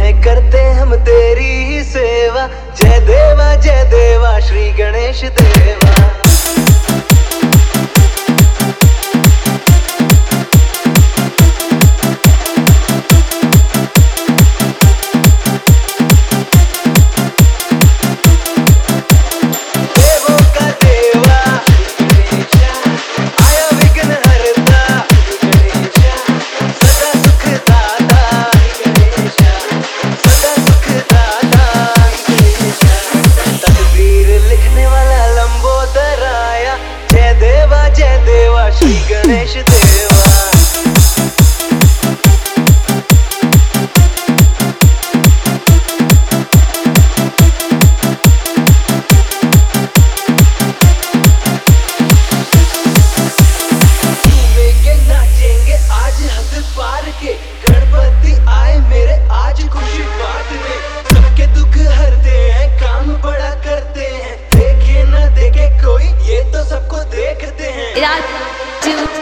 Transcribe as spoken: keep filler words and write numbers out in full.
में करते हम तेरी ही सेवा। जय देवा जय देवा श्री गणेश देवा। श्री गणेश देवा। झूमेंगे नाचेंगे आज हद पार के, गणपति आए मेरे आज खुशी बांटने। सबके दुख हरते हैं, काम बड़ा करते हैं, देखे ना देखे कोई ये तो सबको देखते हैं। two